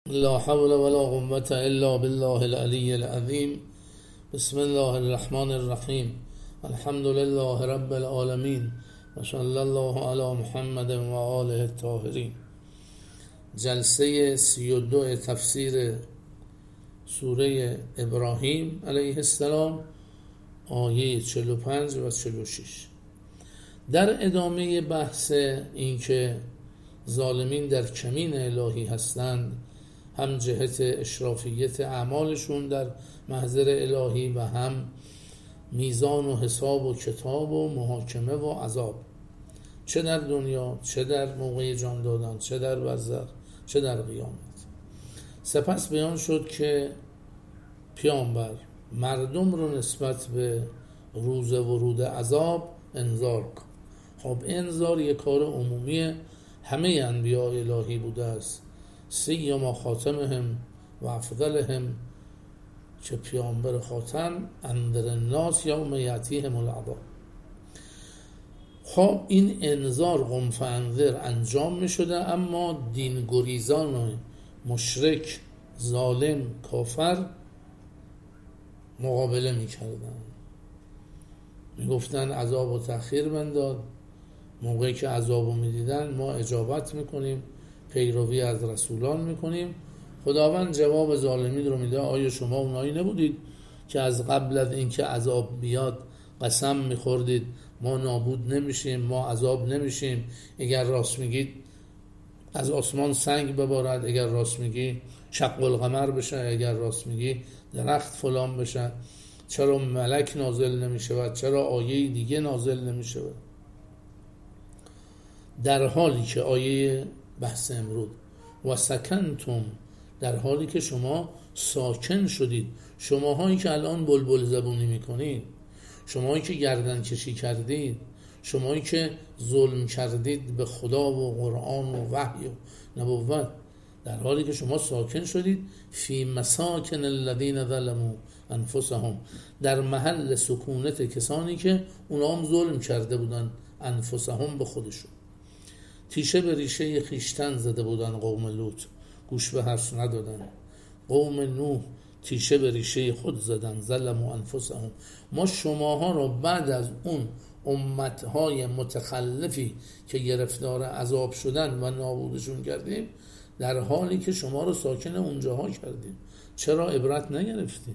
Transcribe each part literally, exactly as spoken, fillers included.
لا حول ولا قوة الا بالله العلی العظیم. بسم الله الرحمن الرحیم. الحمد لله رب العالمین و صلی الله علی محمد و آله الطاهرین. جلسه سی و دو تفسیر سوره ابراهیم علیه السلام، آیه چهل و پنج و چهل و شش. در ادامه بحث اینکه ظالمین در کمین الهی هستند، هم جهت اشرافیت اعمالشون در محضر الهی و هم میزان و حساب و کتاب و محاکمه و عذاب، چه در دنیا، چه در موقع جان دادن، چه در برزخ، چه در قیامت. سپس بیان شد که پیامبر مردم رو نسبت به روز ورود عذاب انذار کن. خب انذار یک کار عمومی همه انبیاء الهی بوده است، سیما خاتمهم و افضلهم، که پیامبر خاتم انذر الناس یوم یأتیهم العذاب. خب این انذار قم فانذر انجام می شده، اما دین گریزان مشرک ظالم کافر مقابله می کردن، می گفتن عذاب و تأخیر بنداد. موقعی که عذاب رو می دیدن ما اجابت می کنیم، پیروی از رسولان می کنیم. خداوند جواب ظالمین رو میده، آیا شما اونایی نبودید که از قبل از اینکه عذاب بیاد قسم میخوردید ما نابود نمیشیم، ما عذاب نمیشیم؟ اگر راست میگید از آسمان سنگ ببارد، اگر راست میگی شق القمر بشه، اگر راست میگی درخت فلان بشه. چرا ملک نازل نمیشه؟ چرا آیه دیگه نازل نمیشه؟ در حالی که آیه بحث امروز و سکنتم، در حالی که شما ساکن شدید، شماهایی که الان بلبل زبونی میکنید، شماهایی که گردن کشی کردید، شماهایی که ظلم کردید به خدا و قرآن و وحی و نبوت، در حالی که شما ساکن شدید فی مساکن الذین ظلموا انفسهم، در محل سکونت کسانی که اونا هم ظلم کرده بودن، انفسهم به خودشون، تیشه به ریشه خیشتن زده بودن. قوم لوط گوش به حرف ندادن، قوم نوح تیشه به ریشه خود زدن، ظلموا انفسهم. ما شماها رو بعد از اون امتهای متخلفی که گرفتار عذاب شدن و نابودشون کردیم، در حالی که شما رو ساکن اونجاها کردیم، چرا عبرت نگرفتید؟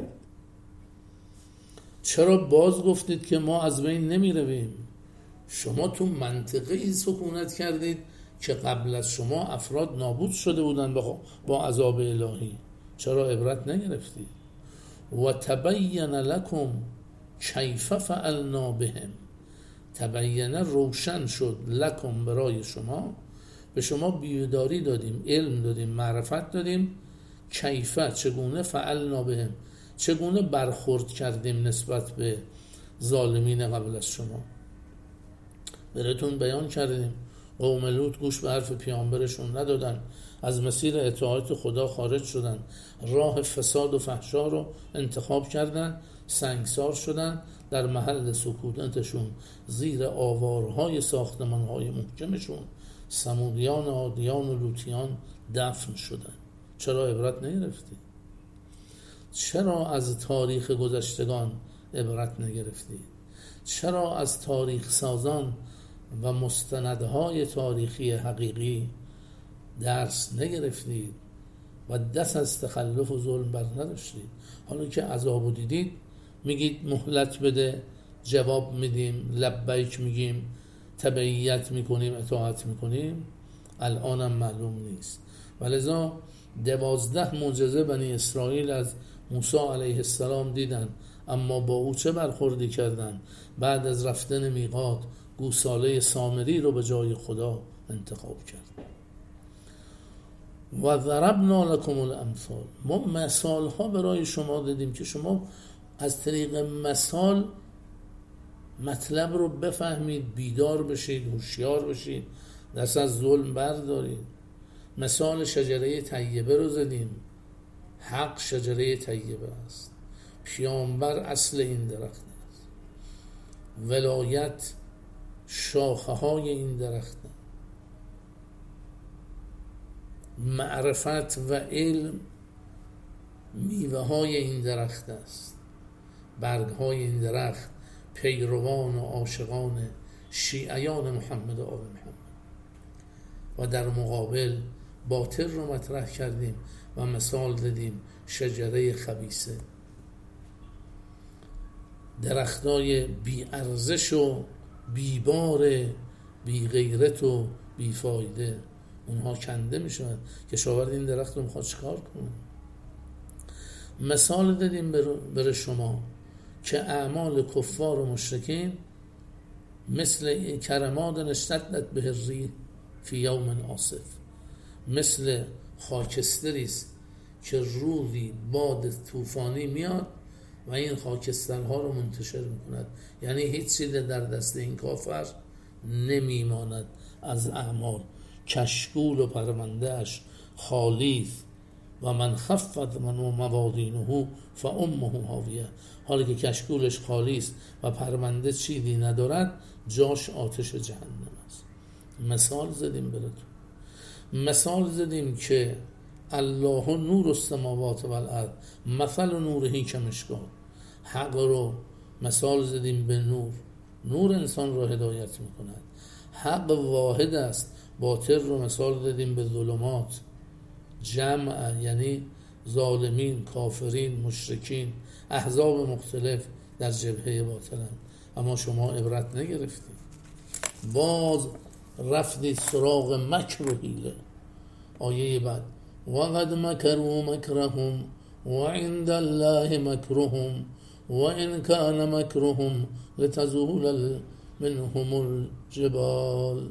چرا باز گفتید که ما از بین نمی رویم؟ شما تو منطقه ای سکونت کردید که قبل از شما افراد نابود شده بودن با عذاب الهی، چرا عبرت نگرفتید؟ و تبین لکم کیف فعلنا بهم، تبین روشن شد، لکم برای شما، به شما بیداری دادیم، علم دادیم، معرفت دادیم، کیف چگونه، فعلنا بهم چگونه برخورد کردیم نسبت به ظالمین قبل از شما. براتون بیان کردیم قوم لوط گوش به حرف پیامبرشون ندادن، از مسیر اطاعت خدا خارج شدن، راه فساد و فحشا رو انتخاب کردن، سنگسار شدن، در محل سکونتشون زیر آوارهای ساختمانهای محکمشون ثمودیان، عادیان و لوطیان دفن شدن. چرا عبرت نگرفتی؟ چرا از تاریخ گذشتگان عبرت نگرفتی؟ چرا از تاریخ سازان و مستندهای تاریخی حقیقی درس نگرفتید و دست از تخلف و ظلم بر نداشتید؟ حالا که عذابو دیدید میگید مهلت بده، جواب میدیم، لبیک میگیم، تبعیت میکنیم، اطاعت میکنیم. الانم معلوم نیست. ولذا دوازده معجزه بنی اسرائیل از موسی علیه السلام دیدن، اما با او چه برخوردی کردن؟ بعد از رفتن میقات گوساله سامری رو به جای خدا انتخاب کرد. و ضربنا لکم الامثال، ما مثال ها برای شما دادیم که شما از طریق مثال مطلب رو بفهمید، بیدار بشید، هوشیار بشید، دست از ظلم بردارید. مثال شجره طیبه رو زدیم. حق شجره طیبه است، پیامبر اصل این درخت است، ولایت شاخه های این درخت است. معرفت و علم میوه های این درخت است. برگ های این درخت پیروان و عاشقان شیعیان محمد آل محمد. و در مقابل باطل رو مطرح کردیم و مثال دادیم شجره خبیثه، درختای بی ارزش و بی بار، بی غیرت و بی فایده، اونها کنده میشن. کشاورز این درخت رو میخواد چیکار کنه؟ مثال دادیم بر شما که اعمال کفار و مشرکین مثل کرماد اشتدت به الریح فی یوم عاصف، مثل خاکستری است که روزی باد طوفانی میاد و این خاکسترها رو منتشر میکند. یعنی هیچ چیز در دست این کافر نمیماند از اعمال. کشکول و پرمندهش خالی و من خفت من موازینه فامه هاویه. حالی که کشکولش خالی است و پرمنده چیزی ندارد، جاش آتش جهنم است. مثال زدیم براتون، مثال زدیم که الله نور السماوات و الارض مثل نورهی کمشکات. حق رو مثال زدیم به نور، نور انسان رو هدایت میکند. حق واحد است. باطل رو مثال دادیم به ظلمات، جمع یعنی ظالمین، کافرین، مشرکین، احزاب مختلف در جبهه باطلند. اما شما عبرت نگرفتید، باز رفتید سراغ مکر و حیله. آیه بعد وقد مکروا مکرهم وعند الله مکرهم وان کان مکرهم لتزول منهم الجبال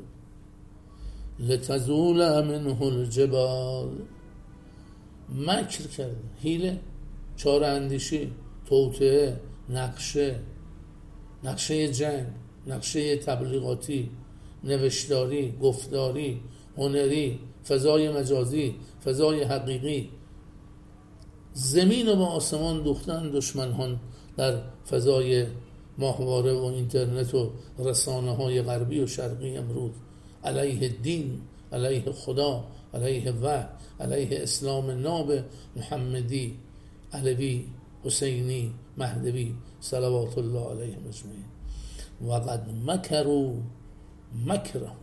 لتزول منه الجبال. مکر کرد، حیله، چاره اندیشی، توطئه، نقشه، نقشه جنگ، نقشه تبلیغاتی، نوشتاری، گفتاری، هنری، فضای مجازی، فضای حقیقی. زمین و با آسمان دوختن دشمنان در فضای ماهواره و اینترنت و رسانه های غربی و شرقی امروز، علیه دین، علیه خدا، علیه وحی، علیه اسلام ناب محمدی، علوی، حسینی، مهدوی صلوات الله علیهم اجمعین. وقد مکروا مکرهم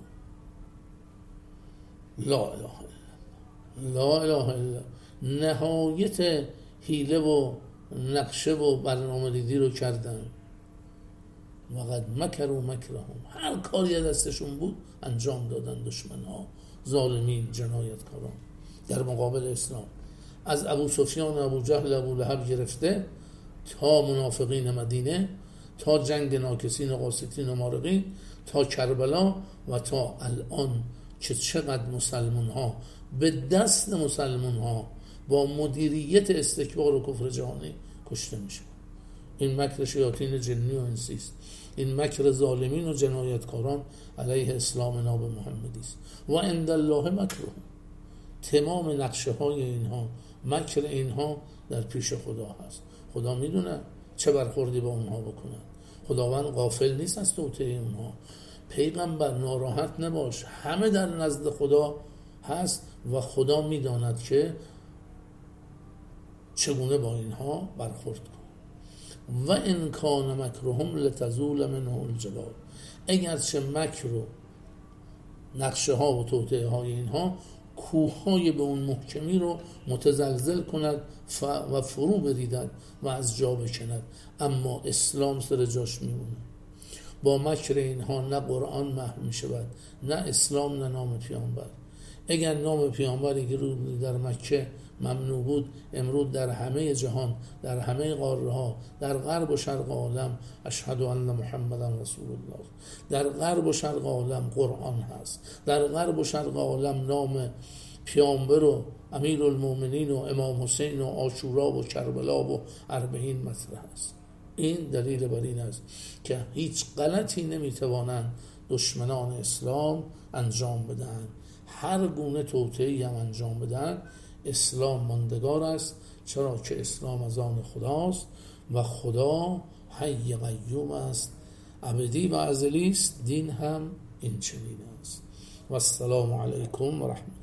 لا اله الا لا اله الا. نهایت حیله و نقشه و برنامه ریزی رو کردن. وقد مکروا مکرهم، هر کاری دستشون بود انجام دادن دشمن ها، ظالمین، جنایتکاران در مقابل اسلام. از ابو سفیان، ابو جهل، ابو لهب گرفته تا منافقین مدینه، تا جنگ ناکسین و قاسطین و مارقین، تا کربلا و تا الان که چقدر مسلمان ها به دست مسلمان ها با مدیریت استکبار و کفر جهانی کشته میشه. این مکر شیاطین جنی و انسی است. این مکر ظالمین و جنایتکاران علیه اسلام ناب محمدی است. و عند الله مکرهم، تمام نقشه های اینها، مکر اینها در پیش خدا هست. خدا میدونه چه برخوردی با اونها بکنه. خداوند غافل نیست از توطئه اونها. پیغمبر ناراحت نباش، همه در نزد خدا هست و خدا میداند که چگونه با اینها برخورد کن. و ان کان مکرهم لتزول منه الجبال. اگرچه مکر و نقشه ها و توطئه های اینها کوههای به اون محکمی رو متزلزل کند و فرو بریدند و از جا بکند، اما اسلام سر جاش میمونه. با مکر اینها نه قرآن محو می شود، نه اسلام، نه نام پیامبر. اگر نام پیامبری که رو در مکه ممنوع بود، امروز در همه جهان، در همه قاره ها، در غرب و شرق عالم اشهد ان محمدن رسول الله. در غرب و شرق عالم قرآن هست. در غرب و شرق عالم نام پیامبر و امیرالمومنین و امام حسین و عاشورا و کربلا و اربعین مطرح است. این دلیل بر این است که هیچ غلطی نمیتوانند دشمنان اسلام انجام بدن. هر گونه توطئه‌ای هم انجام بدن، اسلام ماندگار است، چرا که اسلام از آن خداست و خدا حی قیوم است، ابدی و ازلی است. دین هم این چنین است. و السلام علیکم و رحمت